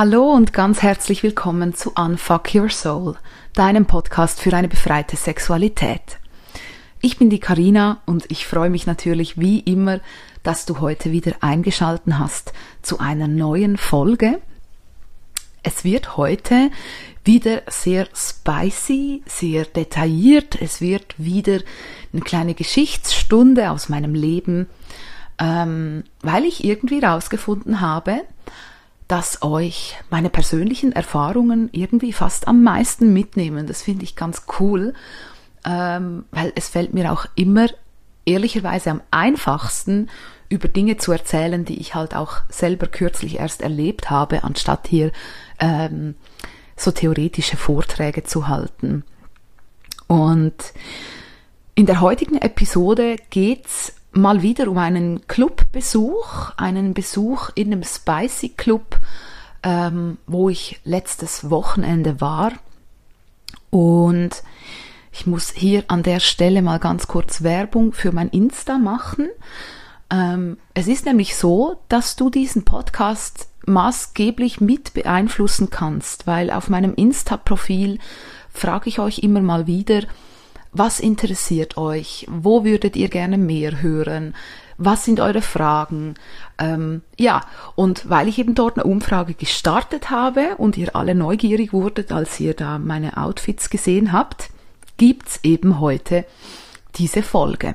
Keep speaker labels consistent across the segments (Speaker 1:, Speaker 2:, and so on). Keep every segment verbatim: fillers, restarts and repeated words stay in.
Speaker 1: Hallo und ganz herzlich willkommen zu Unfuck Your Soul, deinem Podcast für eine befreite Sexualität. Ich bin die Carina und ich freue mich natürlich wie immer, dass du heute wieder eingeschaltet hast zu einer neuen Folge. Es wird heute wieder sehr spicy, sehr detailliert. Es wird wieder eine kleine Geschichtsstunde aus meinem Leben, ähm, weil ich irgendwie herausgefunden habe, dass euch meine persönlichen Erfahrungen irgendwie fast am meisten mitnehmen. Das finde ich ganz cool, ähm, weil es fällt mir auch immer ehrlicherweise am einfachsten, über Dinge zu erzählen, die ich halt auch selber kürzlich erst erlebt habe, anstatt hier ähm, so theoretische Vorträge zu halten. Und in der heutigen Episode geht's mal wieder um einen Clubbesuch, einen Besuch in einem Spicy Club, ähm, wo ich letztes Wochenende war. Und ich muss hier an der Stelle mal ganz kurz Werbung für mein Insta machen. Ähm, es ist nämlich so, dass du diesen Podcast maßgeblich mit beeinflussen kannst, weil auf meinem Insta-Profil frage ich euch immer mal wieder, was interessiert euch? Wo würdet ihr gerne mehr hören? Was sind eure Fragen? Ähm, ja, und weil ich eben dort eine Umfrage gestartet habe und ihr alle neugierig wurdet, als ihr da meine Outfits gesehen habt, gibt's eben heute diese Folge.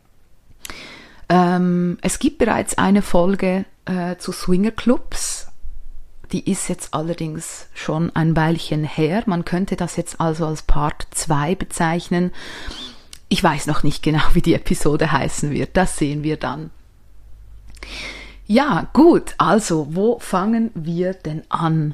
Speaker 1: Ähm, es gibt bereits eine Folge äh, zu Swingerclubs. Die ist jetzt allerdings schon ein Weilchen her. Man könnte das jetzt also als Part zwei bezeichnen. Ich weiß noch nicht genau, wie die Episode heißen wird. Das sehen wir dann. Ja, gut. Also, wo fangen wir denn an?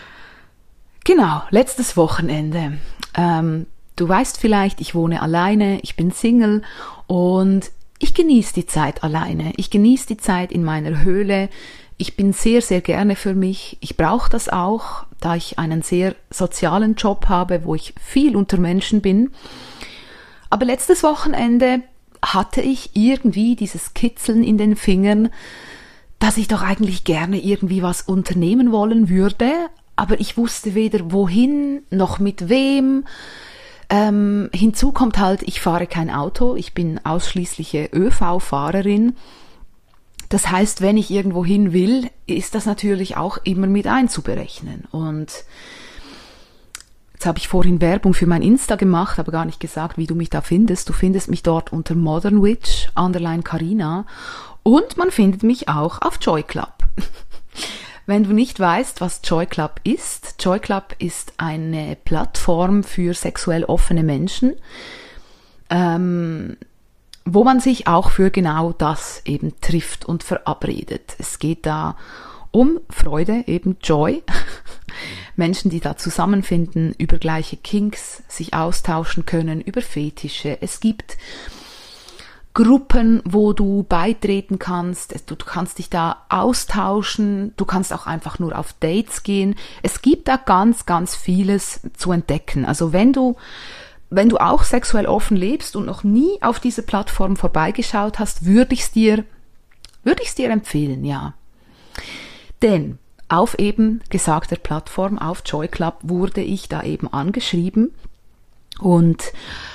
Speaker 1: Genau, letztes Wochenende. Ähm, du weißt vielleicht, ich wohne alleine, ich bin Single und ich genieße die Zeit alleine. Ich genieße die Zeit in meiner Höhle. Ich bin sehr, sehr gerne für mich. Ich brauche das auch, da ich einen sehr sozialen Job habe, wo ich viel unter Menschen bin. Aber letztes Wochenende hatte ich irgendwie dieses Kitzeln in den Fingern, dass ich doch eigentlich gerne irgendwie was unternehmen wollen würde, aber ich wusste weder wohin noch mit wem. Ähm, hinzu kommt halt, ich fahre kein Auto, ich bin ausschließliche ÖV-Fahrerin. Das heißt, wenn ich irgendwo hin will, ist das natürlich auch immer mit einzuberechnen. Und jetzt habe ich vorhin Werbung für mein Insta gemacht, aber gar nicht gesagt, wie du mich da findest. Du findest mich dort unter Modern Witch, underline Carina. Und man findet mich auch auf Joy Club. Wenn du nicht weißt, was Joy Club ist, Joy Club ist eine Plattform für sexuell offene Menschen, ähm, wo man sich auch für genau das eben trifft und verabredet. Es geht da um Freude, eben Joy. Menschen, die da zusammenfinden, über gleiche Kinks sich austauschen können, über Fetische. Es gibt Gruppen, wo du beitreten kannst. Du kannst dich da austauschen. Du kannst auch einfach nur auf Dates gehen. Es gibt da ganz, ganz vieles zu entdecken. Also wenn du Wenn du auch sexuell offen lebst und noch nie auf diese Plattform vorbeigeschaut hast, würde ich es dir, würde ich es dir empfehlen, ja. Denn auf eben gesagter Plattform, auf Joy Club, wurde ich da eben angeschrieben und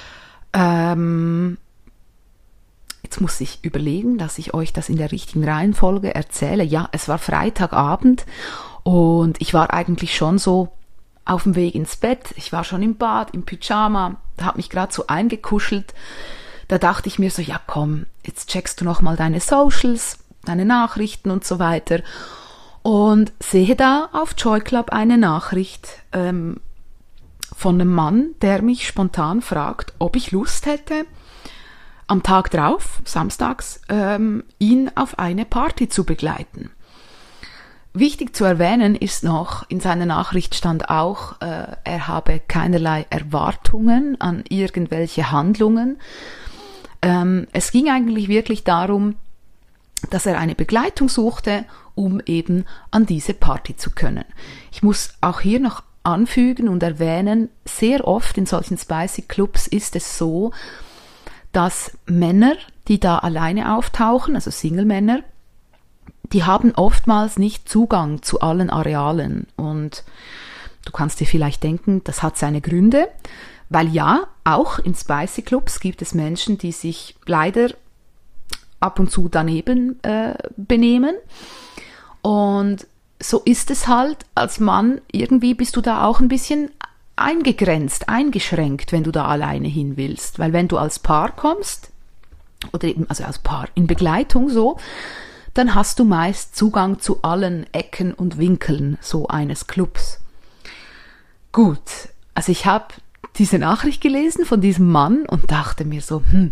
Speaker 1: ähm, jetzt muss ich überlegen, dass ich euch das in der richtigen Reihenfolge erzähle. Ja, es war Freitagabend und ich war eigentlich schon so auf dem Weg ins Bett, ich war schon im Bad, im Pyjama, habe mich gerade so eingekuschelt. Da dachte ich mir so, ja komm, jetzt checkst du nochmal deine Socials, deine Nachrichten und so weiter. Und sehe da auf Joy Club eine Nachricht ähm, von einem Mann, der mich spontan fragt, ob ich Lust hätte, am Tag drauf, samstags, ähm, ihn auf eine Party zu begleiten. Wichtig zu erwähnen ist noch, in seiner Nachricht stand auch, äh, er habe keinerlei Erwartungen an irgendwelche Handlungen. Ähm, es ging eigentlich wirklich darum, dass er eine Begleitung suchte, um eben an diese Party zu können. Ich muss auch hier noch anfügen und erwähnen, sehr oft in solchen Spicy Clubs ist es so, dass Männer, die da alleine auftauchen, also Single-Männer, die haben oftmals nicht Zugang zu allen Arealen. Und du kannst dir vielleicht denken, das hat seine Gründe, weil ja, auch in Spicy Clubs gibt es Menschen, die sich leider ab und zu daneben äh, benehmen. Und so ist es halt, als Mann, irgendwie bist du da auch ein bisschen eingegrenzt, eingeschränkt, wenn du da alleine hin willst. Weil wenn du als Paar kommst, oder eben, also als Paar in Begleitung so, dann hast du meist Zugang zu allen Ecken und Winkeln so eines Clubs. Gut, also ich habe diese Nachricht gelesen von diesem Mann und dachte mir so, hm,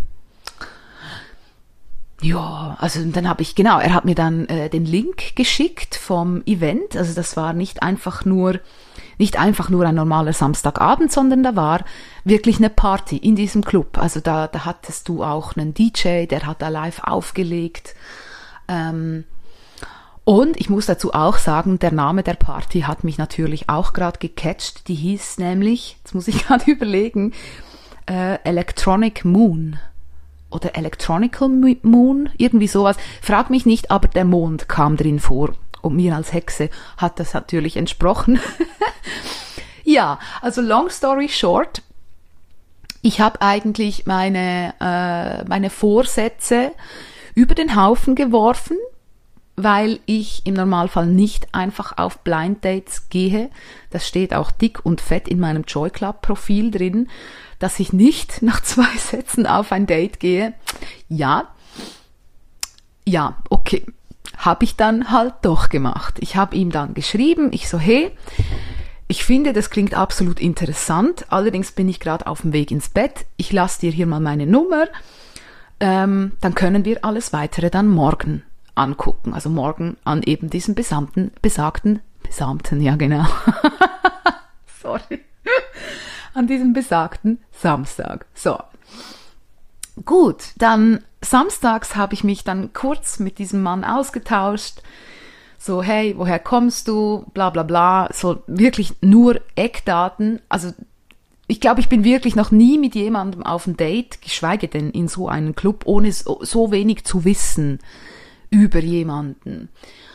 Speaker 1: ja, also dann habe ich, genau, er hat mir dann äh, den Link geschickt vom Event, also das war nicht einfach nur, nicht einfach nur ein normaler Samstagabend, sondern da war wirklich eine Party in diesem Club, also da, da hattest du auch einen D J, der hat da live aufgelegt, ähm, und ich muss dazu auch sagen, der Name der Party hat mich natürlich auch gerade gecatcht. Die hieß nämlich, jetzt muss ich gerade überlegen, äh, Electronic Moon oder Electronical Moon, irgendwie sowas. Frag mich nicht, aber der Mond kam drin vor. Und mir als Hexe hat das natürlich entsprochen. Ja, also long story short, ich habe eigentlich meine, äh, meine Vorsätze über den Haufen geworfen, weil ich im Normalfall nicht einfach auf Blind Dates gehe. Das steht auch dick und fett in meinem Joy Club Profil drin, dass ich nicht nach zwei Sätzen auf ein Date gehe. Ja, ja, okay, habe ich dann halt doch gemacht. Ich habe ihm dann geschrieben, ich so, hey, ich finde, das klingt absolut interessant, allerdings bin ich gerade auf dem Weg ins Bett. Ich lasse dir hier mal meine Nummer, ähm, dann können wir alles Weitere dann morgen angucken, also morgen an eben diesem besamten, besagten, besamten, ja genau, sorry, an diesem besagten Samstag. So, gut, dann samstags habe ich mich dann kurz mit diesem Mann ausgetauscht, so, hey, woher kommst du, bla bla bla, so wirklich nur Eckdaten, also ich glaube, ich bin wirklich noch nie mit jemandem auf ein Date, geschweige denn in so einen Club, ohne so, so wenig zu wissen über jemanden.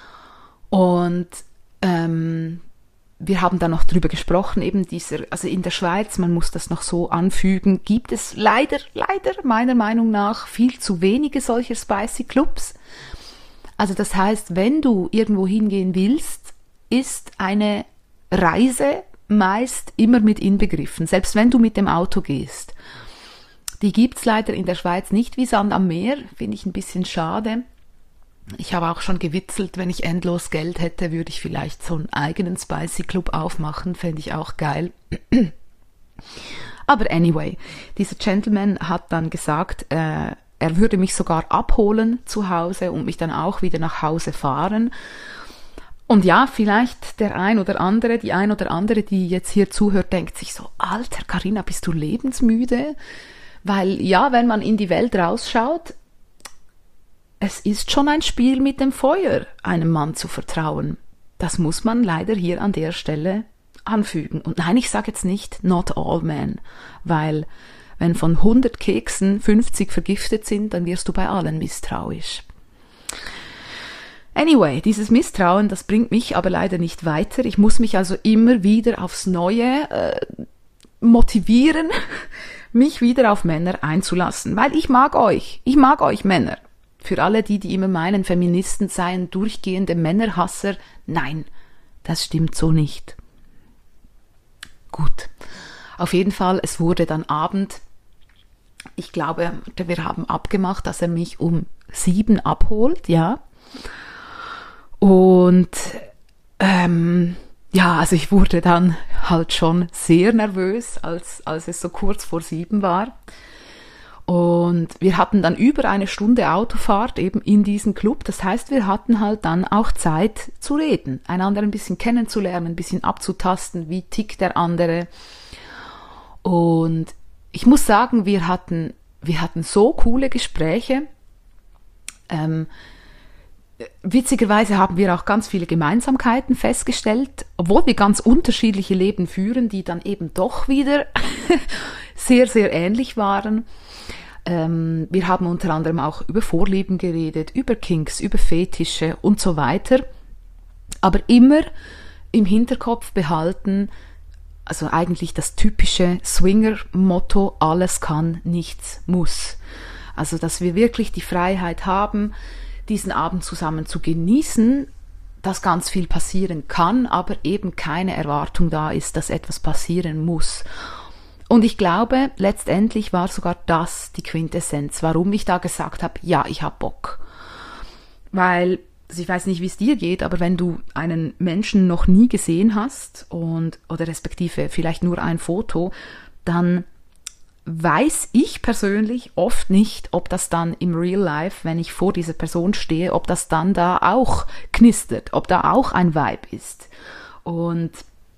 Speaker 1: Und ähm, wir haben dann noch drüber gesprochen, eben dieser, also in der Schweiz, man muss das noch so anfügen, gibt es leider, leider meiner Meinung nach viel zu wenige solcher Spicy Clubs. Also das heißt, wenn du irgendwo hingehen willst, ist eine Reise meist immer mit inbegriffen, selbst wenn du mit dem Auto gehst. Die gibt's leider in der Schweiz nicht wie Sand am Meer, finde ich ein bisschen schade. Ich habe auch schon gewitzelt, wenn ich endlos Geld hätte, würde ich vielleicht so einen eigenen Spicy Club aufmachen, fände ich auch geil. Aber anyway, dieser Gentleman hat dann gesagt, äh, er würde mich sogar abholen zu Hause und mich dann auch wieder nach Hause fahren. Und ja, vielleicht der ein oder andere, die ein oder andere, die jetzt hier zuhört, denkt sich so, Alter, Carina, bist du lebensmüde? Weil ja, wenn man in die Welt rausschaut, es ist schon ein Spiel mit dem Feuer, einem Mann zu vertrauen. Das muss man leider hier an der Stelle anfügen. Und nein, ich sage jetzt nicht not all men, weil wenn von hundert Keksen fünfzig vergiftet sind, dann wirst du bei allen misstrauisch. Anyway, dieses Misstrauen, das bringt mich aber leider nicht weiter. Ich muss mich also immer wieder aufs Neue äh, motivieren, mich wieder auf Männer einzulassen, weil ich mag euch. Ich mag euch Männer. Für alle die, die immer meinen, Feministen seien durchgehende Männerhasser, nein, das stimmt so nicht. Gut, auf jeden Fall, es wurde dann Abend. Ich glaube, wir haben abgemacht, dass er mich um sieben abholt, ja. Und ähm, ja, also ich wurde dann halt schon sehr nervös, als, als es so kurz vor sieben war. Und wir hatten dann über eine Stunde Autofahrt eben in diesen Club. Das heißt, wir hatten halt dann auch Zeit zu reden, einander ein bisschen kennenzulernen, ein bisschen abzutasten, wie tickt der andere. Und ich muss sagen, wir hatten, wir hatten so coole Gespräche. Ähm, witzigerweise haben wir auch ganz viele Gemeinsamkeiten festgestellt, obwohl wir ganz unterschiedliche Leben führen, die dann eben doch wieder sehr, sehr ähnlich waren. Ähm, wir haben unter anderem auch über Vorlieben geredet, über Kinks, über Fetische und so weiter. Aber immer im Hinterkopf behalten, also eigentlich das typische Swinger-Motto, alles kann, nichts muss. Also, dass wir wirklich die Freiheit haben, diesen Abend zusammen zu genießen, dass ganz viel passieren kann, aber eben keine Erwartung da ist, dass etwas passieren muss. Und ich glaube, letztendlich war sogar das die Quintessenz, warum ich da gesagt habe, ja, ich hab Bock. Weil, also ich weiß nicht, wie es dir geht, aber wenn du einen Menschen noch nie gesehen hast und oder respektive vielleicht nur ein Foto, dann weiß ich persönlich oft nicht, ob das dann im Real Life, wenn ich vor dieser Person stehe, ob das dann da auch knistert, ob da auch ein Vibe ist. Und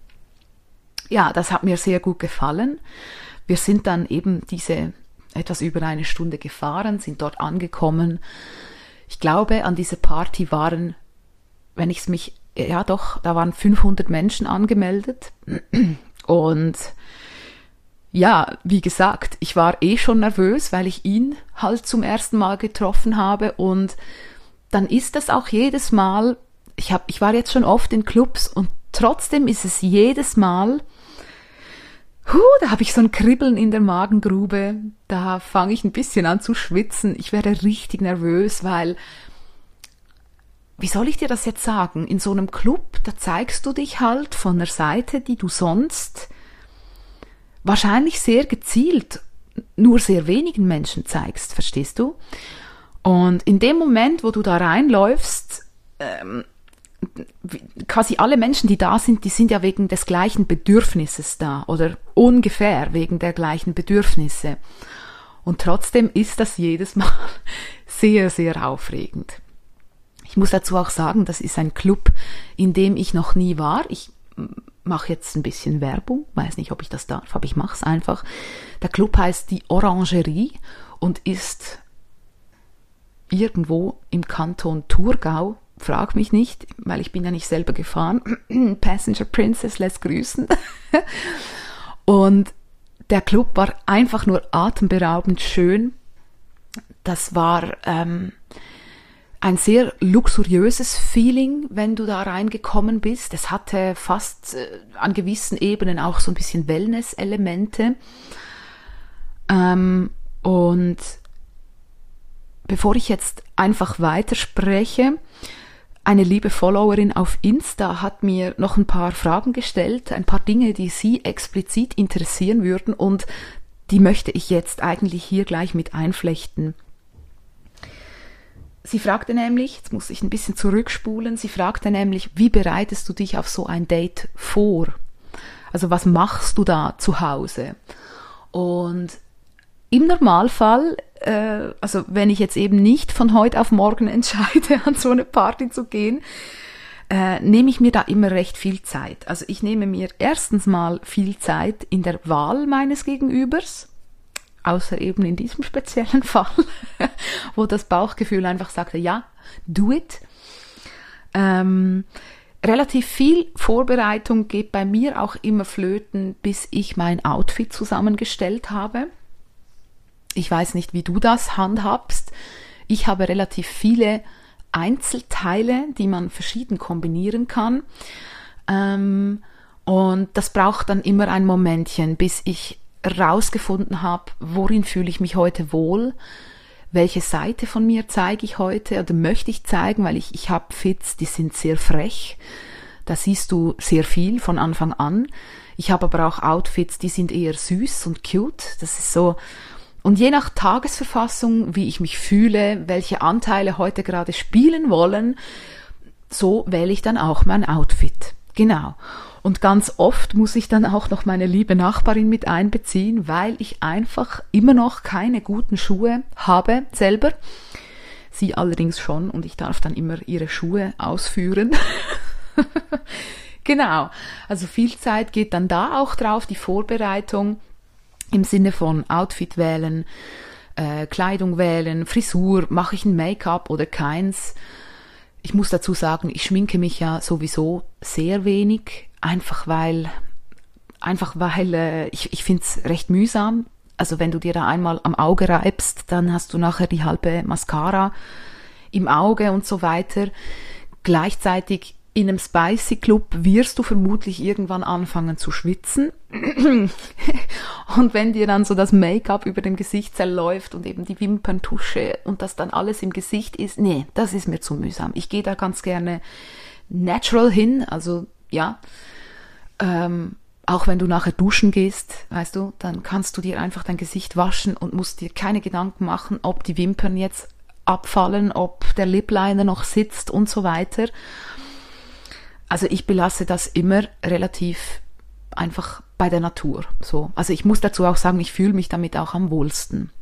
Speaker 1: ja, das hat mir sehr gut gefallen. Wir sind dann eben diese etwas über eine Stunde gefahren, sind dort angekommen. Ich glaube, an dieser Party waren, wenn ich es mich, ja doch, da waren fünfhundert Menschen angemeldet. Und ja, wie gesagt, ich war eh schon nervös, weil ich ihn halt zum ersten Mal getroffen habe und dann ist das auch jedes Mal, ich hab, ich war jetzt schon oft in Clubs und trotzdem ist es jedes Mal, huh, da habe ich so ein Kribbeln in der Magengrube, da fange ich ein bisschen an zu schwitzen, ich werde richtig nervös, weil, wie soll ich dir das jetzt sagen, in so einem Club, da zeigst du dich halt von der Seite, die du sonst wahrscheinlich sehr gezielt nur sehr wenigen Menschen zeigst, verstehst du? Und in dem Moment, wo du da reinläufst, ähm, quasi alle Menschen, die da sind, die sind ja wegen des gleichen Bedürfnisses da oder ungefähr wegen der gleichen Bedürfnisse. Und trotzdem ist das jedes Mal sehr, sehr aufregend. Ich muss dazu auch sagen, das ist ein Club, in dem ich noch nie war. Ich mache jetzt ein bisschen Werbung, weiß nicht, ob ich das darf, aber ich mache es einfach. Der Club heißt die Orangerie und ist irgendwo im Kanton Thurgau. Frag mich nicht, weil ich bin ja nicht selber gefahren. Passenger Princess lässt grüßen. Und der Club war einfach nur atemberaubend schön. Das war ähm, ein sehr luxuriöses Feeling, wenn du da reingekommen bist. Es hatte fast äh, an gewissen Ebenen auch so ein bisschen Wellness-Elemente. Ähm, und bevor ich jetzt einfach weiterspreche, eine liebe Followerin auf Insta hat mir noch ein paar Fragen gestellt, ein paar Dinge, die sie explizit interessieren würden und die möchte ich jetzt eigentlich hier gleich mit einflechten. Sie fragte nämlich, jetzt muss ich ein bisschen zurückspulen, sie fragte nämlich, wie bereitest du dich auf so ein Date vor? Also was machst du da zu Hause? Und im Normalfall, äh, also wenn ich jetzt eben nicht von heute auf morgen entscheide, an so eine Party zu gehen, äh, nehme ich mir da immer recht viel Zeit. Also ich nehme mir erstens mal viel Zeit in der Wahl meines Gegenübers, außer eben in diesem speziellen Fall, wo das Bauchgefühl einfach sagte, ja, do it. Ähm, relativ viel Vorbereitung geht bei mir auch immer flöten, bis ich mein Outfit zusammengestellt habe. Ich weiß nicht, wie du das handhabst. Ich habe relativ viele Einzelteile, die man verschieden kombinieren kann. Ähm, und das braucht dann immer ein Momentchen, bis ich rausgefunden habe, worin fühle ich mich heute wohl, welche Seite von mir zeige ich heute oder möchte ich zeigen, weil ich, ich habe Fits, die sind sehr frech, da siehst du sehr viel von Anfang an. Ich habe aber auch Outfits, die sind eher süß und cute, das ist so, und je nach Tagesverfassung, wie ich mich fühle, welche Anteile heute gerade spielen wollen, so wähle ich dann auch mein Outfit. Genau. Und ganz oft muss ich dann auch noch meine liebe Nachbarin mit einbeziehen, weil ich einfach immer noch keine guten Schuhe habe selber. Sie allerdings schon und ich darf dann immer ihre Schuhe ausführen. Genau. Also viel Zeit geht dann da auch drauf, die Vorbereitung im Sinne von Outfit wählen, äh, Kleidung wählen, Frisur, mache ich ein Make-up oder keins. Ich muss dazu sagen, ich schminke mich ja sowieso sehr wenig, einfach weil, einfach weil äh, ich, ich finde es recht mühsam, Also wenn du dir da einmal am Auge reibst, dann hast du nachher die halbe Mascara im Auge und so weiter. Gleichzeitig in einem Spicy Club wirst du vermutlich irgendwann anfangen zu schwitzen. Und wenn dir dann so das Make-up über dem Gesicht zerläuft und eben die Wimperntusche und das dann alles im Gesicht ist, nee, das ist mir zu mühsam. Ich gehe da ganz gerne natural hin, also ja, ähm, auch wenn du nachher duschen gehst, weißt du, dann kannst du dir einfach dein Gesicht waschen und musst dir keine Gedanken machen, ob die Wimpern jetzt abfallen, ob der Lip Liner noch sitzt und so weiter. Also ich belasse das immer relativ einfach bei der Natur. So. Also ich muss dazu auch sagen, ich fühle mich damit auch am wohlsten.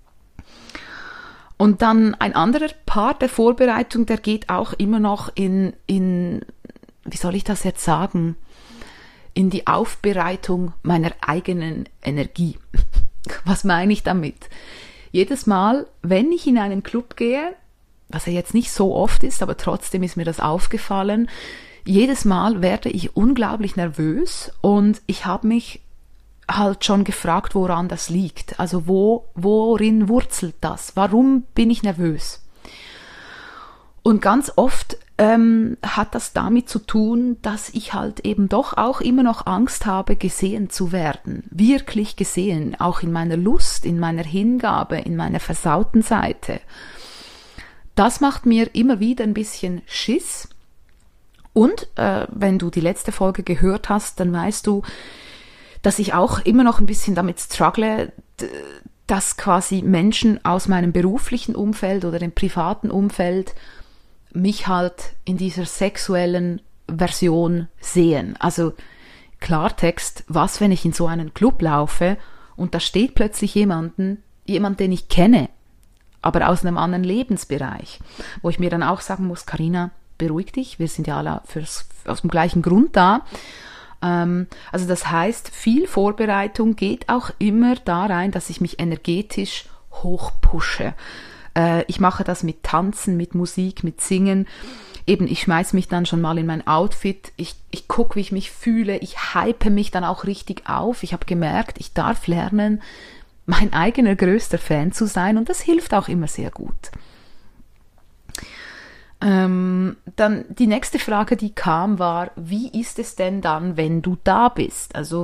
Speaker 1: Und dann ein anderer Part der Vorbereitung, der geht auch immer noch in, in, wie soll ich das jetzt sagen, in die Aufbereitung meiner eigenen Energie. Was meine ich damit? Jedes Mal, wenn ich in einen Club gehe, was ja jetzt nicht so oft ist, aber trotzdem ist mir das aufgefallen, jedes Mal werde ich unglaublich nervös und ich habe mich halt schon gefragt, woran das liegt. Also wo, worin wurzelt das? Warum bin ich nervös? Und ganz oft ähm, hat das damit zu tun, dass ich halt eben doch auch immer noch Angst habe, gesehen zu werden. Wirklich gesehen, auch in meiner Lust, in meiner Hingabe, in meiner versauten Seite. Das macht mir immer wieder ein bisschen Schiss. Und äh, wenn du die letzte Folge gehört hast, dann weißt du, dass ich auch immer noch ein bisschen damit struggle, dass quasi Menschen aus meinem beruflichen Umfeld oder dem privaten Umfeld mich halt in dieser sexuellen Version sehen. Also Klartext, was, wenn ich in so einen Club laufe und da steht plötzlich jemanden, jemand, den ich kenne, aber aus einem anderen Lebensbereich, wo ich mir dann auch sagen muss, Carina, beruhig dich, wir sind ja alle fürs, aus dem gleichen Grund da. Ähm, also das heißt, viel Vorbereitung geht auch immer da rein, dass ich mich energetisch hochpushe. Äh, ich mache das mit Tanzen, mit Musik, mit Singen. Eben, ich schmeiß mich dann schon mal in mein Outfit, ich, ich gucke, wie ich mich fühle, ich hype mich dann auch richtig auf. Ich habe gemerkt, ich darf lernen, mein eigener größter Fan zu sein und das hilft auch immer sehr gut. Ähm, dann die nächste Frage, die kam, war, wie ist es denn dann, wenn du da bist? Also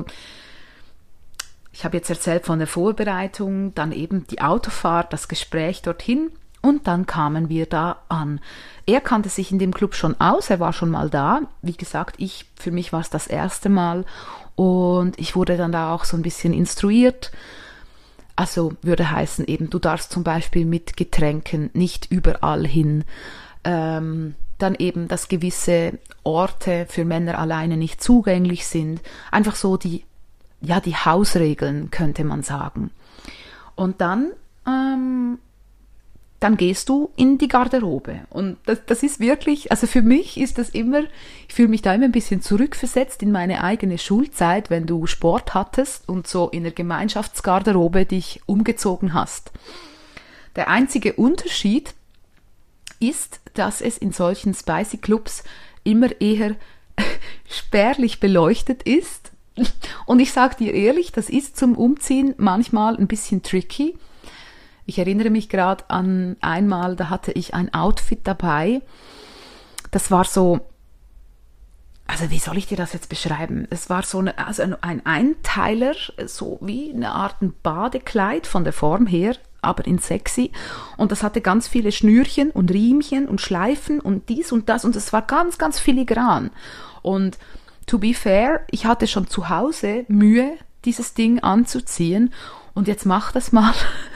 Speaker 1: ich habe jetzt erzählt von der Vorbereitung, dann eben die Autofahrt, das Gespräch dorthin und dann kamen wir da an. Er kannte sich in dem Club schon aus, er war schon mal da. Wie gesagt, ich, für mich war es das erste Mal und ich wurde dann da auch so ein bisschen instruiert. Also würde heißen eben, du darfst zum Beispiel mit Getränken nicht überall hin. Ähm, dann eben, dass gewisse Orte für Männer alleine nicht zugänglich sind. Einfach so die, ja, die Hausregeln, könnte man sagen. Und dann, ähm, dann gehst du in die Garderobe. Und das, das ist wirklich, also für mich ist das immer, ich fühle mich da immer ein bisschen zurückversetzt in meine eigene Schulzeit, wenn du Sport hattest und so in der Gemeinschaftsgarderobe dich umgezogen hast. Der einzige Unterschied ist, dass es in solchen Spicy Clubs immer eher spärlich beleuchtet ist. Und ich sage dir ehrlich, das ist zum Umziehen manchmal ein bisschen tricky. Ich erinnere mich gerade an einmal, da hatte ich ein Outfit dabei. Das war so, also wie soll ich dir das jetzt beschreiben? Es war so eine, also ein Einteiler, so wie eine Art ein Badekleid von der Form her, aber in sexy. Und das hatte ganz viele Schnürchen und Riemchen und Schleifen und dies und das. Und es war ganz, ganz filigran. Und to be fair, ich hatte schon zu Hause Mühe, dieses Ding anzuziehen. Und jetzt mach das mal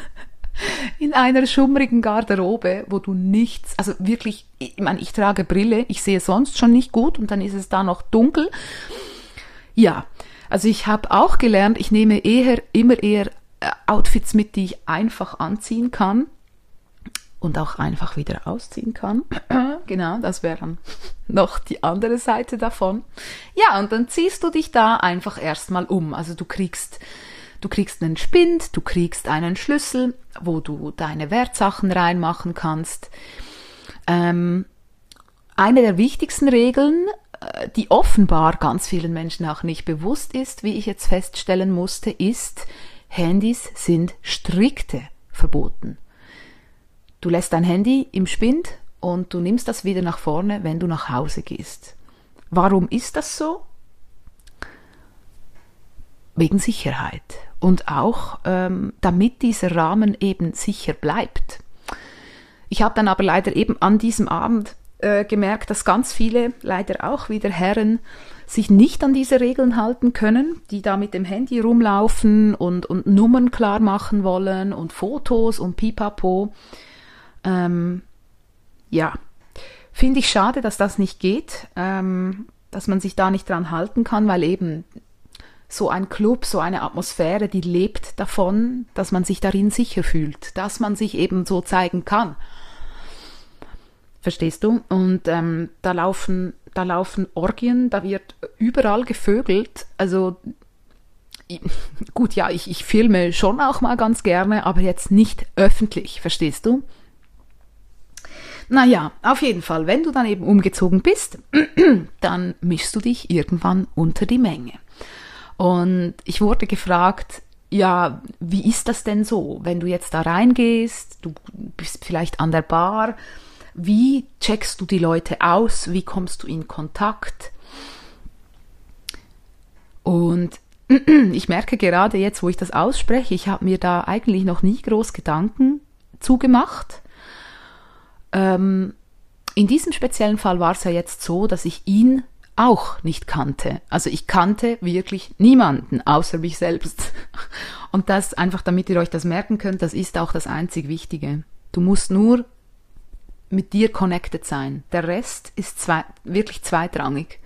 Speaker 1: in einer schummrigen Garderobe, wo du nichts, also wirklich, ich meine, ich trage Brille, ich sehe sonst schon nicht gut und dann ist es da noch dunkel. Ja, also ich habe auch gelernt, ich nehme eher, immer eher Outfits mit, die ich einfach anziehen kann und auch einfach wieder ausziehen kann. Genau, das wäre dann noch die andere Seite davon. Ja, und dann ziehst du dich da einfach erstmal um. Also du kriegst, du kriegst einen Spind, du kriegst einen Schlüssel, wo du deine Wertsachen reinmachen kannst. Ähm, eine der wichtigsten Regeln, die offenbar ganz vielen Menschen auch nicht bewusst ist, wie ich jetzt feststellen musste, ist, Handys sind strikte verboten. Du lässt dein Handy im Spind und du nimmst das wieder nach vorne, wenn du nach Hause gehst. Warum ist das so? Wegen Sicherheit und auch ähm, damit dieser Rahmen eben sicher bleibt. Ich habe dann aber leider eben an diesem Abend äh, gemerkt, dass ganz viele, leider auch wieder Herren, sich nicht an diese Regeln halten können, die da mit dem Handy rumlaufen und, und Nummern klar machen wollen und Fotos und Pipapo. Ähm, ja, finde ich schade, dass das nicht geht, ähm, dass man sich da nicht dran halten kann, weil eben so ein Club, so eine Atmosphäre, die lebt davon, dass man sich darin sicher fühlt, dass man sich eben so zeigen kann. Verstehst du? Und ähm, da laufen, da laufen Orgien, da wird überall gevögelt. Also ich, gut, ja, ich, ich filme schon auch mal ganz gerne, aber jetzt nicht öffentlich, verstehst du? Naja, auf jeden Fall, wenn du dann eben umgezogen bist, dann mischst du dich irgendwann unter die Menge. Und ich wurde gefragt, ja, wie ist das denn so, wenn du jetzt da reingehst, du bist vielleicht an der Bar, wie checkst du die Leute aus, wie kommst du in Kontakt? Und ich merke gerade jetzt, wo ich das ausspreche, ich habe mir da eigentlich noch nie groß Gedanken zugemacht. Ähm, in diesem speziellen Fall war es ja jetzt so, dass ich ihn auch nicht kannte. Also ich kannte wirklich niemanden, außer mich selbst. Und das einfach, damit ihr euch das merken könnt, das ist auch das einzig Wichtige. Du musst nur mit dir connected sein. Der Rest ist zwei, wirklich zweitrangig.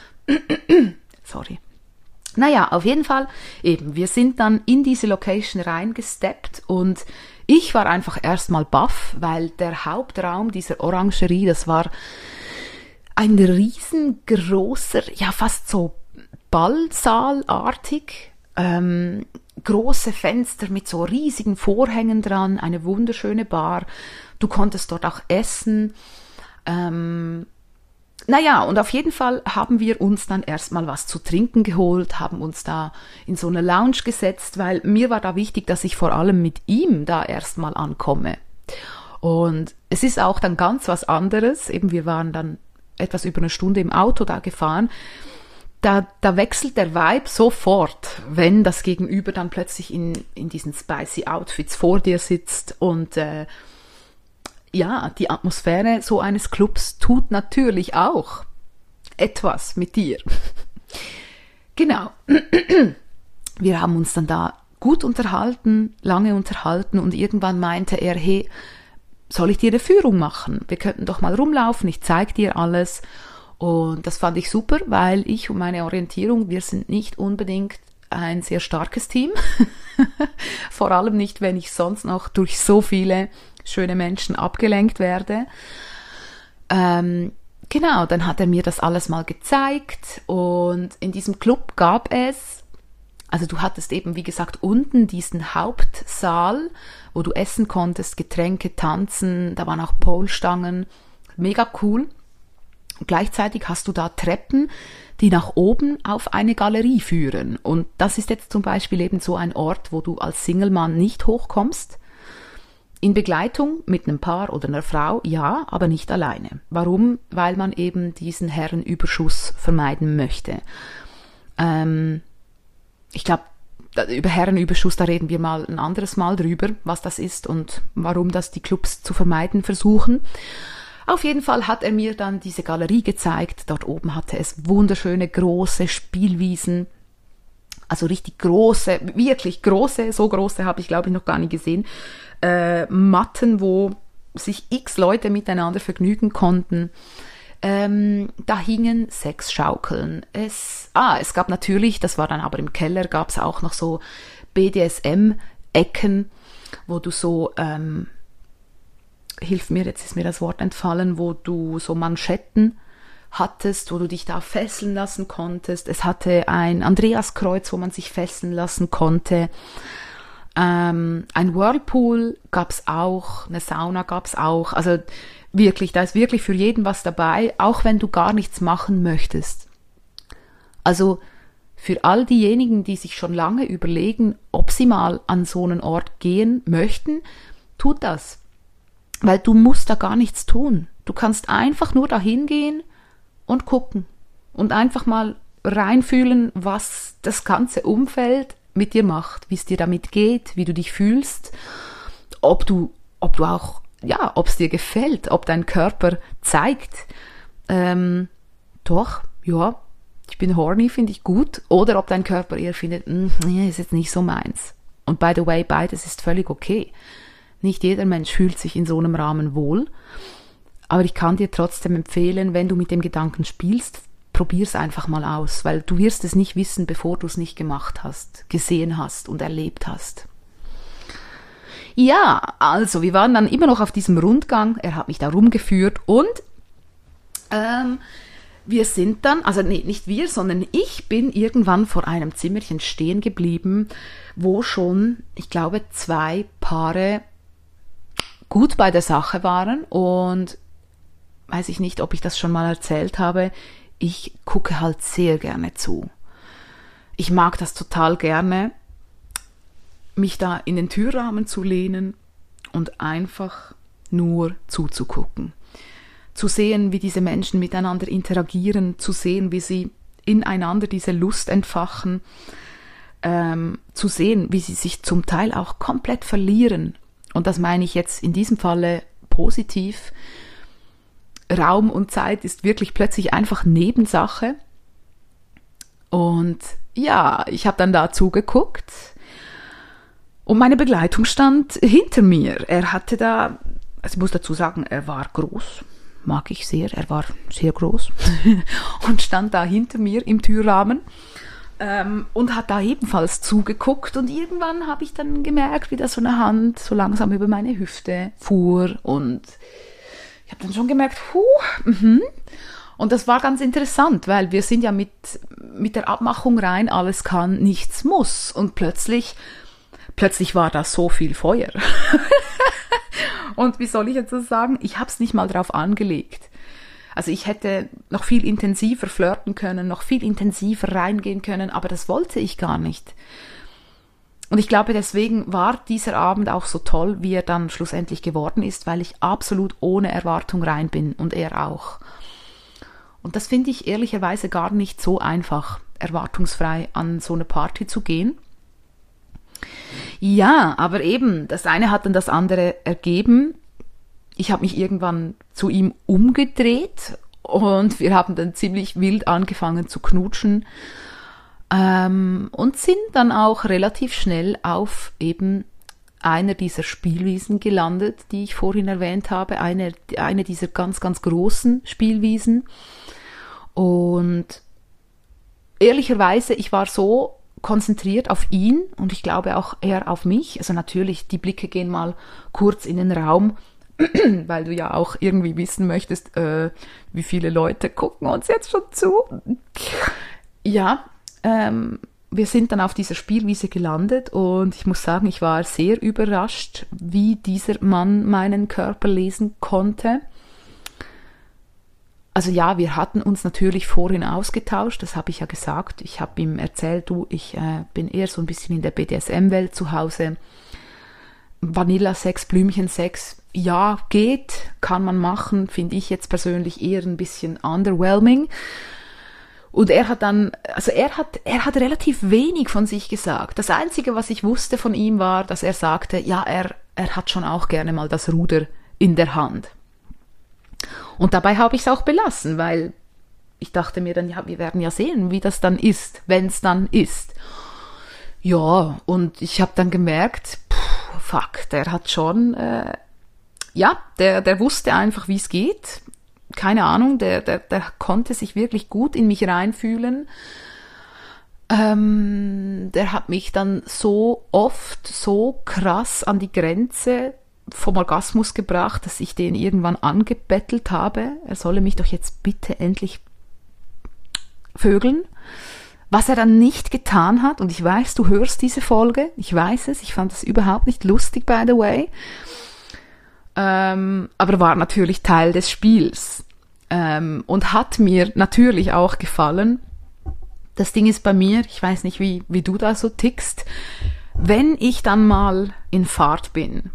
Speaker 1: Sorry. Naja, auf jeden Fall, eben, wir sind dann in diese Location reingesteppt und ich war einfach erstmal baff, weil der Hauptraum dieser Orangerie, das war ein riesengroßer, ja fast so Ballsaalartig, ähm, große Fenster mit so riesigen Vorhängen dran, eine wunderschöne Bar. Du konntest dort auch essen. Ähm, naja, und auf jeden Fall haben wir uns dann erstmal was zu trinken geholt, haben uns da in so eine Lounge gesetzt, weil mir war da wichtig, dass ich vor allem mit ihm da erstmal ankomme. Und es ist auch dann ganz was anderes, eben wir waren dann etwas über eine Stunde im Auto da gefahren, da, da wechselt der Vibe sofort, wenn das Gegenüber dann plötzlich in, in diesen spicy Outfits vor dir sitzt und äh, ja, die Atmosphäre so eines Clubs tut natürlich auch etwas mit dir. Genau. Wir haben uns dann da gut unterhalten, lange unterhalten und irgendwann meinte er, hey, soll ich dir eine Führung machen? Wir könnten doch mal rumlaufen, ich zeige dir alles. Und das fand ich super, weil ich und meine Orientierung, wir sind nicht unbedingt ein sehr starkes Team. Vor allem nicht, wenn ich sonst noch durch so viele schöne Menschen abgelenkt werde. Ähm, genau, dann hat er mir das alles mal gezeigt und in diesem Club gab es, also du hattest eben, wie gesagt, unten diesen Hauptsaal, wo du essen konntest, Getränke, tanzen, da waren auch Polstangen, mega cool. Und gleichzeitig hast du da Treppen, die nach oben auf eine Galerie führen. Und das ist jetzt zum Beispiel eben so ein Ort, wo du als Single-Mann nicht hochkommst. In Begleitung mit einem Paar oder einer Frau, ja, aber nicht alleine. Warum? Weil man eben diesen Herrenüberschuss vermeiden möchte. Ähm, ich glaube, über Herrenüberschuss, da reden wir mal ein anderes Mal drüber, was das ist und warum das die Clubs zu vermeiden versuchen. Auf jeden Fall hat er mir dann diese Galerie gezeigt. Dort oben hatte es wunderschöne, große Spielwiesen. Also richtig große, wirklich große, so große habe ich, glaube ich, noch gar nie gesehen. Äh, Matten, wo sich x Leute miteinander vergnügen konnten. Ähm, da hingen sechs Schaukeln. Es, ah, es gab natürlich, das war dann aber im Keller, gab es auch noch so B D S M-Ecken, wo du so, ähm, hilf mir, jetzt ist mir das Wort entfallen, wo du so Manschetten hattest, wo du dich da fesseln lassen konntest. Es hatte ein Andreaskreuz, wo man sich fesseln lassen konnte. Ähm, ein Whirlpool gab es auch, eine Sauna gab es auch. Also wirklich, da ist wirklich für jeden was dabei, auch wenn du gar nichts machen möchtest. Also für all diejenigen, die sich schon lange überlegen, ob sie mal an so einen Ort gehen möchten, tut das. Weil du musst da gar nichts tun. Du kannst einfach nur dahin gehen und gucken und einfach mal reinfühlen, was das ganze Umfeld mit dir macht, wie es dir damit geht, wie du dich fühlst, ob du, ob du auch, ja, ob es dir gefällt, ob dein Körper zeigt, ähm, doch, ja, ich bin horny, finde ich gut, oder ob dein Körper eher findet, nee, ist jetzt nicht so meins. Und by the way, beides ist völlig okay. Nicht jeder Mensch fühlt sich in so einem Rahmen wohl, aber ich kann dir trotzdem empfehlen, wenn du mit dem Gedanken spielst, probier's einfach mal aus, weil du wirst es nicht wissen, bevor du es nicht gemacht hast, gesehen hast und erlebt hast. Ja, also wir waren dann immer noch auf diesem Rundgang, er hat mich da rumgeführt und ähm, wir sind dann, also nee, nicht wir, sondern ich bin irgendwann vor einem Zimmerchen stehen geblieben, wo schon, ich glaube, zwei Paare gut bei der Sache waren und weiß ich nicht, ob ich das schon mal erzählt habe, ich gucke halt sehr gerne zu. Ich mag das total gerne, mich da in den Türrahmen zu lehnen und einfach nur zuzugucken. Zu sehen, wie diese Menschen miteinander interagieren, zu sehen, wie sie ineinander diese Lust entfachen, ähm, zu sehen, wie sie sich zum Teil auch komplett verlieren. Und das meine ich jetzt in diesem Falle positiv. Raum und Zeit ist wirklich plötzlich einfach Nebensache. Und ja, ich habe dann da zugeguckt und meine Begleitung stand hinter mir. Er hatte da, also ich muss dazu sagen, er war groß, mag ich sehr, er war sehr groß und stand da hinter mir im Türrahmen ähm, und hat da ebenfalls zugeguckt. Und irgendwann habe ich dann gemerkt, wie da so eine Hand so langsam über meine Hüfte fuhr und ich habe dann schon gemerkt, huh, mhm. Und das war ganz interessant, weil wir sind ja mit, mit der Abmachung rein, alles kann, nichts muss. Und plötzlich, plötzlich war da so viel Feuer. Und wie soll ich jetzt das sagen? Ich habe es nicht mal drauf angelegt. Also ich hätte noch viel intensiver flirten können, noch viel intensiver reingehen können, aber das wollte ich gar nicht. Und ich glaube, deswegen war dieser Abend auch so toll, wie er dann schlussendlich geworden ist, weil ich absolut ohne Erwartung rein bin und er auch. Und das finde ich ehrlicherweise gar nicht so einfach, erwartungsfrei an so eine Party zu gehen. Ja, aber eben, das eine hat dann das andere ergeben. Ich habe mich irgendwann zu ihm umgedreht und wir haben dann ziemlich wild angefangen zu knutschen. Ähm, und sind dann auch relativ schnell auf eben einer dieser Spielwiesen gelandet, die ich vorhin erwähnt habe, eine, eine dieser ganz, ganz großen Spielwiesen. Und ehrlicherweise, ich war so konzentriert auf ihn und ich glaube auch er auf mich. Also natürlich, die Blicke gehen mal kurz in den Raum, weil du ja auch irgendwie wissen möchtest, äh, wie viele Leute gucken uns jetzt schon zu. Ja, Ähm, wir sind dann auf dieser Spielwiese gelandet und ich muss sagen, ich war sehr überrascht, wie dieser Mann meinen Körper lesen konnte. Also ja, wir hatten uns natürlich vorhin ausgetauscht, das habe ich ja gesagt. Ich habe ihm erzählt, du, ich äh, bin eher so ein bisschen in der B D S M-Welt zu Hause. Vanilla-Sex, Blümchen-Sex, ja, geht, kann man machen, finde ich jetzt persönlich eher ein bisschen underwhelming. Und er hat dann, also er hat, er hat relativ wenig von sich gesagt. Das Einzige, was ich wusste von ihm, war, dass er sagte, ja, er, er hat schon auch gerne mal das Ruder in der Hand. Und dabei habe ich es auch belassen, weil ich dachte mir dann, ja, wir werden ja sehen, wie das dann ist, wenn es dann ist. Ja, und ich habe dann gemerkt, pff, fuck, der hat schon, äh, ja, der, der wusste einfach, wie es geht. Keine Ahnung, der, der, der konnte sich wirklich gut in mich reinfühlen. Ähm, der hat mich dann so oft, so krass an die Grenze vom Orgasmus gebracht, dass ich den irgendwann angebettelt habe. Er solle mich doch jetzt bitte endlich vögeln. Was er dann nicht getan hat, und ich weiß, du hörst diese Folge, ich weiß es, ich fand das überhaupt nicht lustig, by the way, ähm, aber war natürlich Teil des Spiels ähm, und hat mir natürlich auch gefallen, das Ding ist bei mir, ich weiß nicht, wie, wie du da so tickst, wenn ich dann mal in Fahrt bin,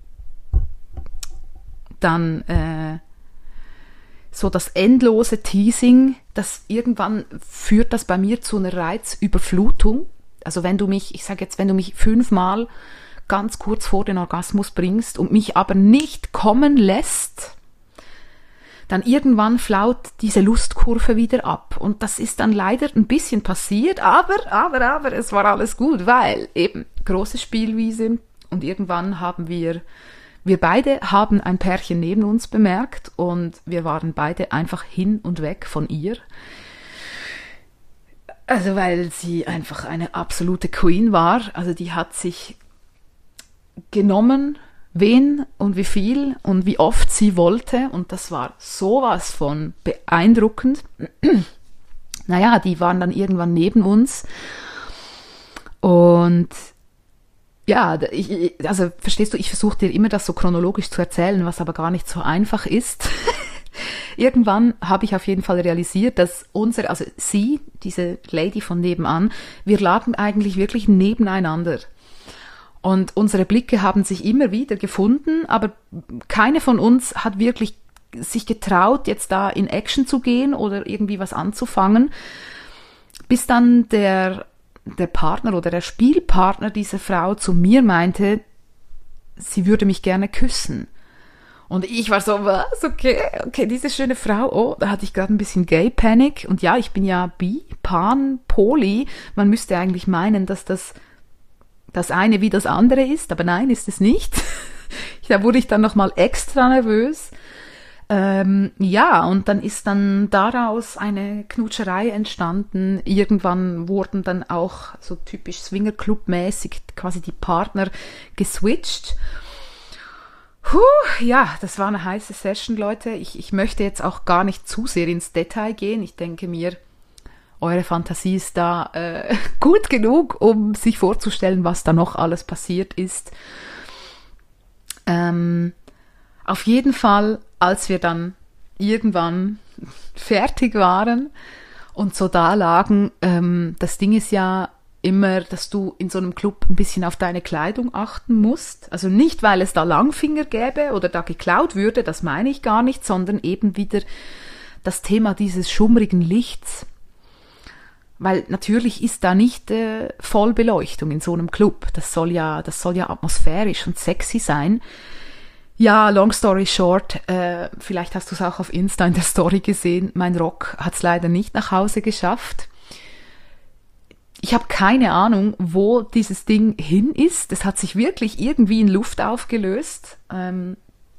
Speaker 1: dann äh, so das endlose Teasing, das irgendwann führt das bei mir zu einer Reizüberflutung. Also wenn du mich, ich sage jetzt, wenn du mich fünfmal ganz kurz vor den Orgasmus bringst und mich aber nicht kommen lässt, dann irgendwann flaut diese Lustkurve wieder ab. Und das ist dann leider ein bisschen passiert, aber, aber, aber, es war alles gut, weil eben große Spielwiese und irgendwann haben wir, wir beide haben ein Pärchen neben uns bemerkt und wir waren beide einfach hin und weg von ihr. Also weil sie einfach eine absolute Queen war. Also die hat sich genommen, wen und wie viel und wie oft sie wollte. Und das war sowas von beeindruckend. Naja, die waren dann irgendwann neben uns. Und ja, ich, also verstehst du, ich versuche dir immer das so chronologisch zu erzählen, was aber gar nicht so einfach ist. Irgendwann habe ich auf jeden Fall realisiert, dass unsere, also sie, diese Lady von nebenan, wir lagen eigentlich wirklich nebeneinander. Und unsere Blicke haben sich immer wieder gefunden, aber keine von uns hat wirklich sich getraut, jetzt da in Action zu gehen oder irgendwie was anzufangen, bis dann der, der Partner oder der Spielpartner dieser Frau zu mir meinte, sie würde mich gerne küssen. Und ich war so, was? Okay, okay, diese schöne Frau, oh, da hatte ich gerade ein bisschen Gay-Panic. Und ja, ich bin ja bi, pan, poly. Man müsste eigentlich meinen, dass das das eine wie das andere ist, aber nein, ist es nicht. Da wurde ich dann nochmal extra nervös. Ähm, ja, und dann ist dann daraus eine Knutscherei entstanden. Irgendwann wurden dann auch so typisch Swingerclub-mäßig quasi die Partner geswitcht. Puh, ja, das war eine heiße Session, Leute. Ich, ich möchte jetzt auch gar nicht zu sehr ins Detail gehen. Ich denke mir, eure Fantasie ist da äh, gut genug, um sich vorzustellen, was da noch alles passiert ist. Ähm, auf jeden Fall, als wir dann irgendwann fertig waren und so da lagen, ähm, das Ding ist ja immer, dass du in so einem Club ein bisschen auf deine Kleidung achten musst. Also nicht, weil es da Langfinger gäbe oder da geklaut würde, das meine ich gar nicht, sondern eben wieder das Thema dieses schummrigen Lichts. Weil natürlich ist da nicht äh, Vollbeleuchtung in so einem Club. Das soll ja, das soll ja atmosphärisch und sexy sein. Ja, long story short, äh, vielleicht hast du es auch auf Insta in der Story gesehen, mein Rock hat es leider nicht nach Hause geschafft. Ich habe keine Ahnung, wo dieses Ding hin ist. Es hat sich wirklich irgendwie in Luft aufgelöst. Ähm,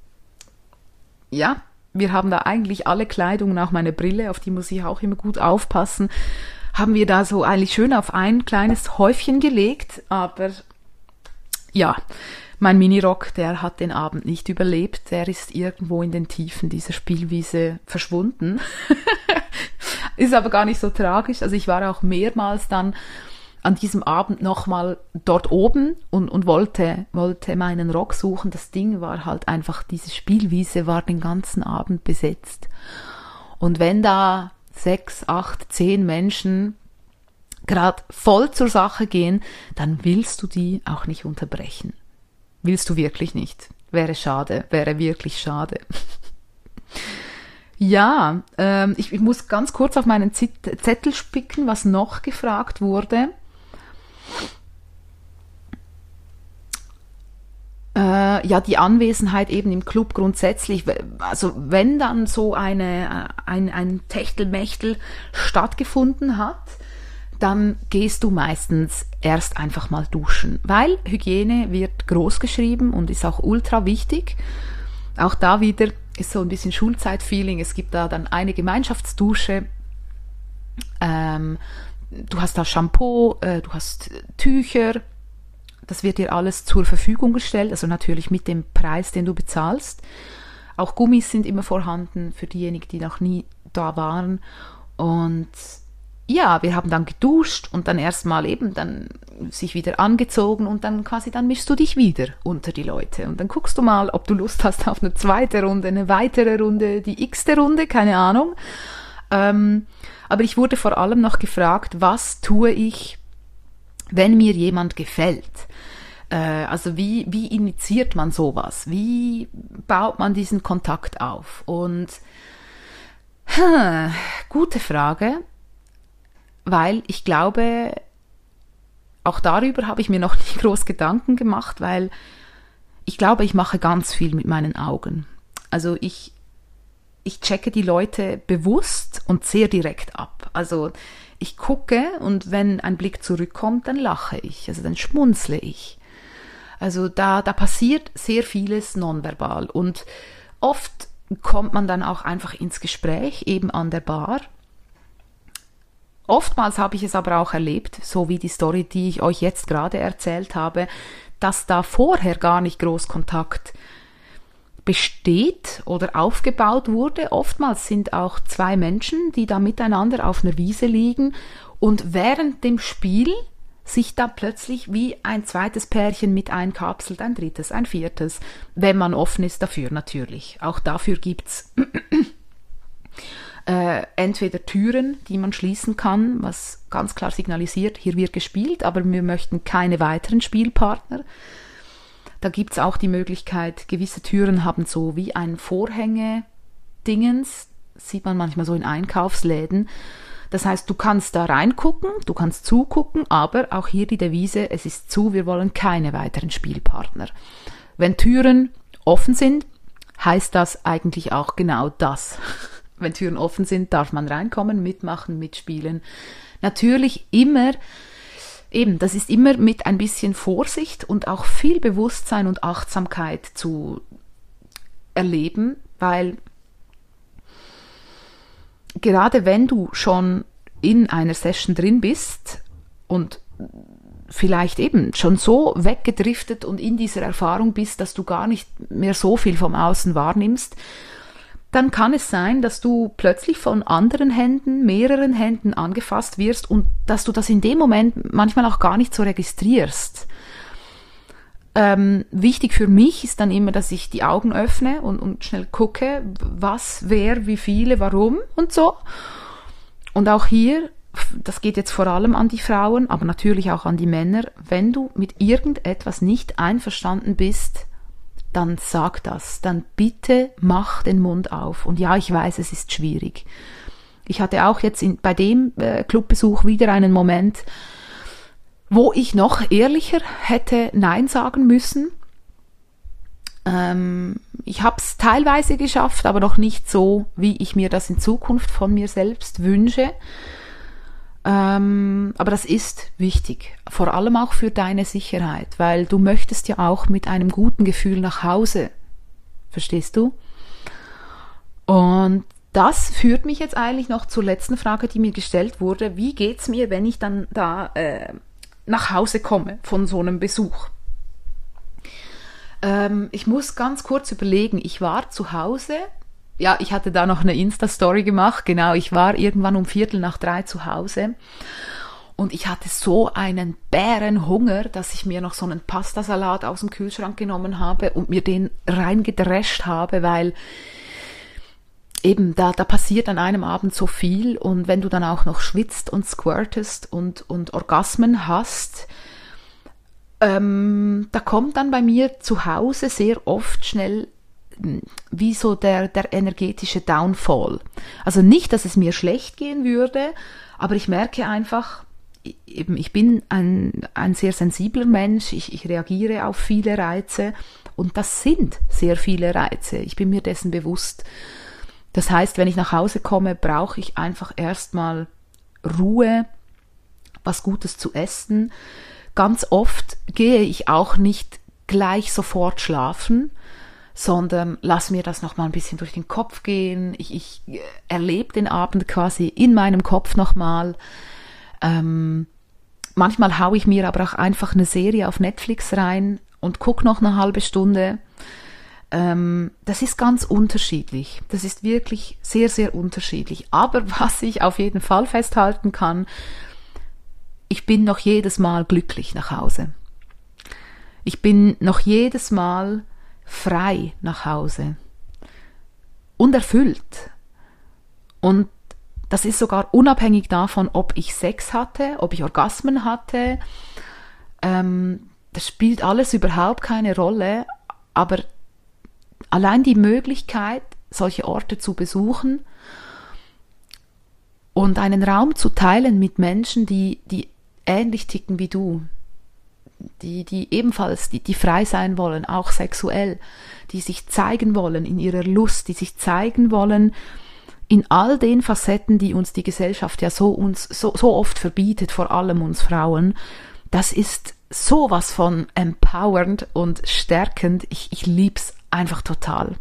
Speaker 1: ja, wir haben da eigentlich alle Kleidung und auch meine Brille, auf die muss ich auch immer gut aufpassen, haben wir da so eigentlich schön auf ein kleines Häufchen gelegt, aber ja, mein Minirock, der hat den Abend nicht überlebt, der ist irgendwo in den Tiefen dieser Spielwiese verschwunden. Ist aber gar nicht so tragisch, also ich war auch mehrmals dann an diesem Abend nochmal dort oben und, und wollte, wollte meinen Rock suchen. Das Ding war halt einfach, diese Spielwiese war den ganzen Abend besetzt. Und wenn da sechs, acht, zehn Menschen gerade voll zur Sache gehen, dann willst du die auch nicht unterbrechen. Willst du wirklich nicht. Wäre schade, wäre wirklich schade. Ja, ähm, ich, ich muss ganz kurz auf meinen Zettel spicken, was noch gefragt wurde. Äh, ja, die Anwesenheit eben im Club grundsätzlich, also wenn dann so eine, ein, ein Techtelmechtel stattgefunden hat, dann gehst du meistens erst einfach mal duschen, weil Hygiene wird groß geschrieben und ist auch ultra wichtig. Auch da wieder ist so ein bisschen Schulzeit-Feeling, es gibt da dann eine Gemeinschaftsdusche, ähm, du hast da Shampoo, äh, du hast Tücher, das wird dir alles zur Verfügung gestellt, also natürlich mit dem Preis, den du bezahlst. Auch Gummis sind immer vorhanden für diejenigen, die noch nie da waren. Und ja, wir haben dann geduscht und dann erstmal eben dann sich wieder angezogen und dann quasi, dann mischst du dich wieder unter die Leute. Und dann guckst du mal, ob du Lust hast auf eine zweite Runde, eine weitere Runde, die x-te Runde, keine Ahnung. Ähm, aber ich wurde vor allem noch gefragt, was tue ich, wenn mir jemand gefällt? Äh, also wie, wie initiiert man sowas? Wie baut man diesen Kontakt auf? Und hm, gute Frage, weil ich glaube, auch darüber habe ich mir noch nie groß Gedanken gemacht, weil ich glaube, ich mache ganz viel mit meinen Augen. Also ich, ich checke die Leute bewusst und sehr direkt ab. Also ich gucke und wenn ein Blick zurückkommt, dann lache ich, also dann schmunzle ich. Also da, da passiert sehr vieles nonverbal und oft kommt man dann auch einfach ins Gespräch, eben an der Bar. Oftmals habe ich es aber auch erlebt, so wie die Story, die ich euch jetzt gerade erzählt habe, dass da vorher gar nicht groß Kontakt besteht oder aufgebaut wurde. Oftmals sind auch zwei Menschen, die da miteinander auf einer Wiese liegen und während dem Spiel sich da plötzlich wie ein zweites Pärchen mit einkapselt, ein drittes, ein viertes, wenn man offen ist dafür natürlich. Auch dafür gibt's äh, entweder Türen, die man schließen kann, was ganz klar signalisiert, hier wird gespielt, aber wir möchten keine weiteren Spielpartner. Da gibt's auch die Möglichkeit, gewisse Türen haben so wie ein Vorhänge-Dingens, sieht man manchmal so in Einkaufsläden. Das heißt, du kannst da reingucken, du kannst zugucken, aber auch hier die Devise, es ist zu, wir wollen keine weiteren Spielpartner. Wenn Türen offen sind, heißt das eigentlich auch genau das. Wenn Türen offen sind, darf man reinkommen, mitmachen, mitspielen. Natürlich immer, eben, das ist immer mit ein bisschen Vorsicht und auch viel Bewusstsein und Achtsamkeit zu erleben, weil gerade wenn du schon in einer Session drin bist und vielleicht eben schon so weggedriftet und in dieser Erfahrung bist, dass du gar nicht mehr so viel vom Außen wahrnimmst, dann kann es sein, dass du plötzlich von anderen Händen, mehreren Händen angefasst wirst und dass du das in dem Moment manchmal auch gar nicht so registrierst. Ähm, wichtig für mich ist dann immer, dass ich die Augen öffne und, und schnell gucke, was, wer, wie viele, warum und so. Und auch hier, das geht jetzt vor allem an die Frauen, aber natürlich auch an die Männer, wenn du mit irgendetwas nicht einverstanden bist, dann sag das, dann bitte mach den Mund auf. Und ja, ich weiß, es ist schwierig. Ich hatte auch jetzt in, bei dem äh, Clubbesuch wieder einen Moment, wo ich noch ehrlicher hätte Nein sagen müssen. Ähm, ich habe es teilweise geschafft, aber noch nicht so, wie ich mir das in Zukunft von mir selbst wünsche. Ähm, aber das ist wichtig, vor allem auch für deine Sicherheit, weil du möchtest ja auch mit einem guten Gefühl nach Hause. Verstehst du? Und das führt mich jetzt eigentlich noch zur letzten Frage, die mir gestellt wurde. Wie geht's mir, wenn ich dann da äh, nach Hause komme von so einem Besuch? Ähm, ich muss ganz kurz überlegen, ich war zu Hause. Ja, ich hatte da noch eine Insta-Story gemacht, genau, ich war irgendwann um Viertel nach drei zu Hause und ich hatte so einen Bärenhunger, dass ich mir noch so einen Pastasalat aus dem Kühlschrank genommen habe und mir den reingedrescht habe, weil eben da, da passiert an einem Abend so viel und wenn du dann auch noch schwitzt und squirtest und, und Orgasmen hast, ähm, da kommt dann bei mir zu Hause sehr oft schnell wie so der, der energetische Downfall. Also nicht, dass es mir schlecht gehen würde, aber ich merke einfach, eben, ich bin ein, ein sehr sensibler Mensch, ich, ich reagiere auf viele Reize und das sind sehr viele Reize. Ich bin mir dessen bewusst. Das heißt, wenn ich nach Hause komme, brauche ich einfach erstmal Ruhe, was Gutes zu essen. Ganz oft gehe ich auch nicht gleich sofort schlafen, sondern lass mir das noch mal ein bisschen durch den Kopf gehen. Ich, ich erlebe den Abend quasi in meinem Kopf noch mal. Ähm, manchmal haue ich mir aber auch einfach eine Serie auf Netflix rein und gucke noch eine halbe Stunde. Ähm, das ist ganz unterschiedlich. Das ist wirklich sehr, sehr unterschiedlich. Aber was ich auf jeden Fall festhalten kann, ich bin noch jedes Mal glücklich nach Hause. Ich bin noch jedes Mal frei nach Hause und erfüllt. Und Das ist sogar unabhängig davon, ob ich Sex hatte, ob ich Orgasmen hatte. Ähm, das spielt alles überhaupt keine Rolle, aber allein die Möglichkeit, solche Orte zu besuchen und einen Raum zu teilen mit Menschen, die, die ähnlich ticken wie du, die, die ebenfalls, die, die frei sein wollen, auch sexuell, die sich zeigen wollen in ihrer Lust, die sich zeigen wollen in all den Facetten, die uns die Gesellschaft ja so, uns, so, so oft verbietet, vor allem uns Frauen. Das ist sowas von empowernd und stärkend. Ich, ich lieb's einfach total.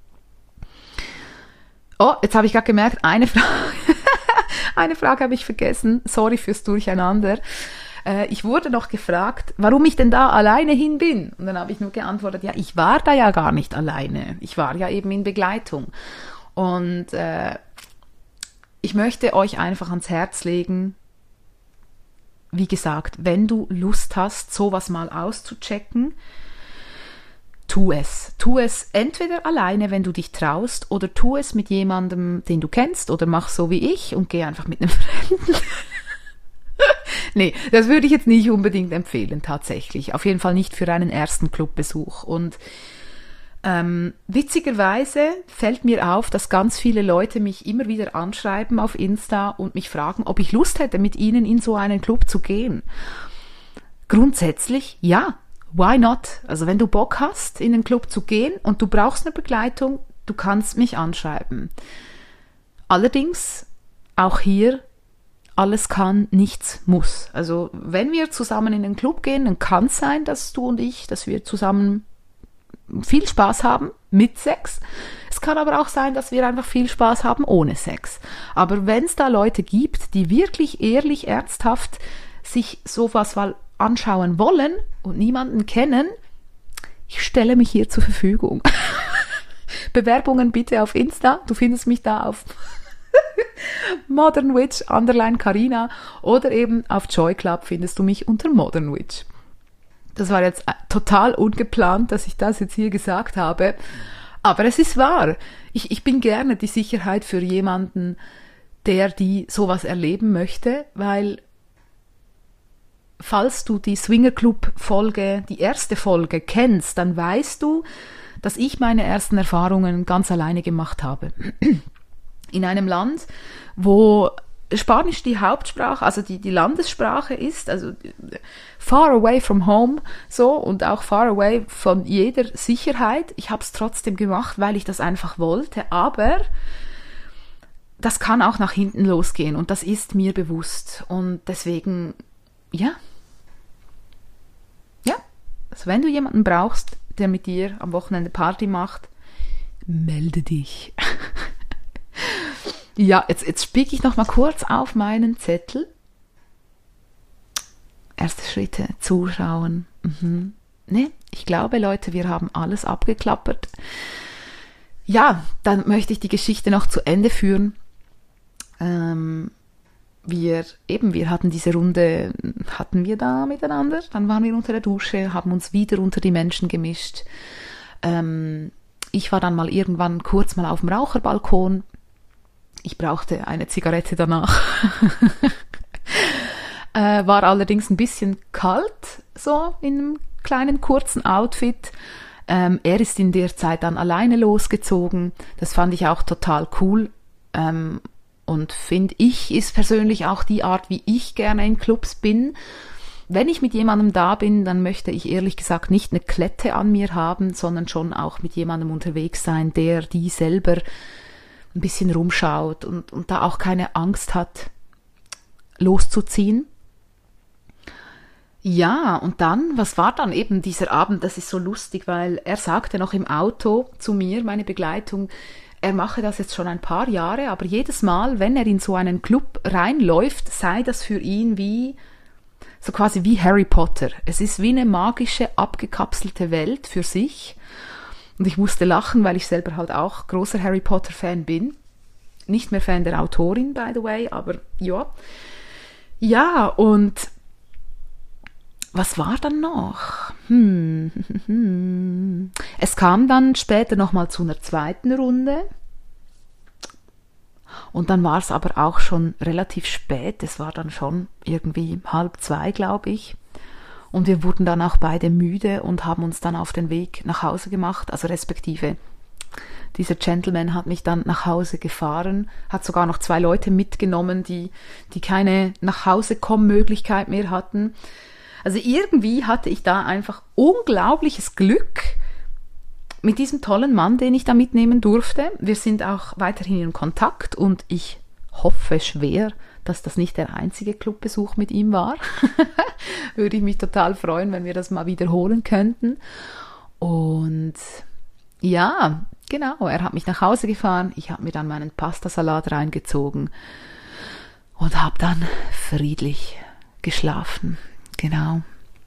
Speaker 1: Oh, jetzt habe ich gerade gemerkt, eine Frage, eine Frage habe ich vergessen. Sorry fürs Durcheinander. Äh, ich wurde noch gefragt, warum ich denn da alleine hin bin. Und dann habe ich nur geantwortet, ja, ich war da ja gar nicht alleine. Ich war ja eben in Begleitung. Und äh, ich möchte euch einfach ans Herz legen, wie gesagt, wenn du Lust hast, sowas mal auszuchecken, tu es. Tu es entweder alleine, wenn du dich traust, oder tu es mit jemandem, den du kennst, oder mach so wie ich und geh einfach mit einem Fremden. Nee, das würde ich jetzt nicht unbedingt empfehlen, tatsächlich. Auf jeden Fall nicht für einen ersten Clubbesuch. Und ähm, witzigerweise fällt mir auf, dass ganz viele Leute mich immer wieder anschreiben auf Insta und mich fragen, ob ich Lust hätte, mit ihnen in so einen Club zu gehen. Grundsätzlich, ja. Why not? Also wenn du Bock hast, in den Club zu gehen und du brauchst eine Begleitung, du kannst mich anschreiben. Allerdings, auch hier, alles kann, nichts muss. Also wenn wir zusammen in den Club gehen, dann kann es sein, dass du und ich, dass wir zusammen viel Spaß haben mit Sex. Es kann aber auch sein, dass wir einfach viel Spaß haben ohne Sex. Aber wenn es da Leute gibt, die wirklich ehrlich, ernsthaft sich sowas mal anschauen wollen und niemanden kennen, ich stelle mich hier zur Verfügung. Bewerbungen bitte auf Insta, du findest mich da auf Modern Witch underline Carina oder eben auf Joy Club findest du mich unter Modern Witch. Das war jetzt total ungeplant, dass ich das jetzt hier gesagt habe, aber es ist wahr. Ich, ich bin gerne die Sicherheit für jemanden, der die sowas erleben möchte, weil falls du die Swinger Club Folge, die erste Folge kennst, dann weißt du, dass ich meine ersten Erfahrungen ganz alleine gemacht habe. In einem Land, wo Spanisch die Hauptsprache, also die, die Landessprache ist, also far away from home, so, und auch far away von jeder Sicherheit. Ich habe es trotzdem gemacht, weil ich das einfach wollte, aber das kann auch nach hinten losgehen und das ist mir bewusst und deswegen, ja, ja, also wenn du jemanden brauchst, der mit dir am Wochenende Party macht, melde dich. Ja, jetzt, jetzt spieke ich noch mal kurz auf meinen Zettel. Erste Schritte, zuschauen. Mhm. Ne, ich glaube, Leute, wir haben alles abgeklappert. Ja, dann möchte ich die Geschichte noch zu Ende führen. Ähm, wir, eben, wir hatten diese Runde, hatten wir da miteinander. Dann waren wir unter der Dusche, haben uns wieder unter die Menschen gemischt. Ähm, ich war dann mal irgendwann kurz mal auf dem Raucherbalkon. Ich brauchte eine Zigarette danach. äh, war allerdings ein bisschen kalt, so in einem kleinen kurzen Outfit. Ähm, er ist in der Zeit dann alleine losgezogen. Das fand ich auch total cool. Ähm, und finde ich, ist persönlich auch die Art, wie ich gerne in Clubs bin. Wenn ich mit jemandem da bin, dann möchte ich ehrlich gesagt nicht eine Klette an mir haben, sondern schon auch mit jemandem unterwegs sein, der die selber ein bisschen rumschaut und, und da auch keine Angst hat, loszuziehen. Ja, und dann, was war dann eben dieser Abend? Das ist so lustig, weil er sagte noch im Auto zu mir, meine Begleitung, er mache das jetzt schon ein paar Jahre, aber jedes Mal, wenn er in so einen Club reinläuft, sei das für ihn wie, so quasi wie Harry Potter. Es ist wie eine magische, abgekapselte Welt für sich. Und ich musste lachen, weil ich selber halt auch großer Harry Potter-Fan bin. Nicht mehr Fan der Autorin, by the way, aber ja. Ja, und was war dann noch? Hm, hm, hm. Es kam dann später nochmal zu einer zweiten Runde. Und dann war es aber auch schon relativ spät. Es war dann schon irgendwie halb zwei, glaube ich. Und wir wurden dann auch beide müde und haben uns dann auf den Weg nach Hause gemacht. Also respektive, dieser Gentleman hat mich dann nach Hause gefahren, hat sogar noch zwei Leute mitgenommen, die, die keine Nach-Hause-Kommen-Möglichkeit mehr hatten. Also irgendwie hatte ich da einfach unglaubliches Glück mit diesem tollen Mann, den ich da mitnehmen durfte. Wir sind auch weiterhin in Kontakt und ich hoffe schwer, dass das nicht der einzige Clubbesuch mit ihm war. Würde ich mich total freuen, wenn wir das mal wiederholen könnten. Und ja, genau, er hat mich nach Hause gefahren. Ich habe mir dann meinen Pastasalat reingezogen und habe dann friedlich geschlafen. Genau.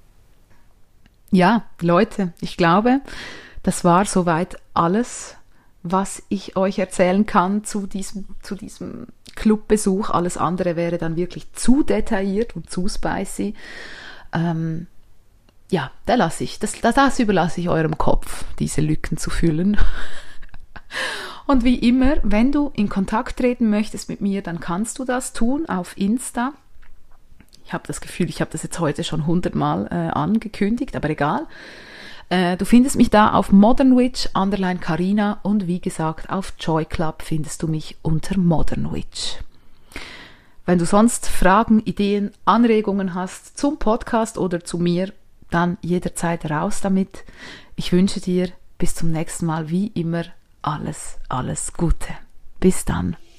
Speaker 1: Ja, Leute, ich glaube, das war soweit alles, was ich euch erzählen kann zu diesem, zu diesem Clubbesuch. Alles andere wäre dann wirklich zu detailliert und zu spicy. Ähm, ja, da lasse ich, das, das überlasse ich eurem Kopf, diese Lücken zu füllen. Und wie immer, wenn du in Kontakt treten möchtest mit mir, dann kannst du das tun auf Insta. Ich habe das Gefühl, ich habe das jetzt heute schon hundertmal äh, angekündigt, aber egal. Äh, du findest mich da auf modernwitch underline Carina und wie gesagt, auf Joy Club findest du mich unter modernwitch. Wenn du sonst Fragen, Ideen, Anregungen hast zum Podcast oder zu mir, dann jederzeit raus damit. Ich wünsche dir bis zum nächsten Mal wie immer alles, alles Gute. Bis dann.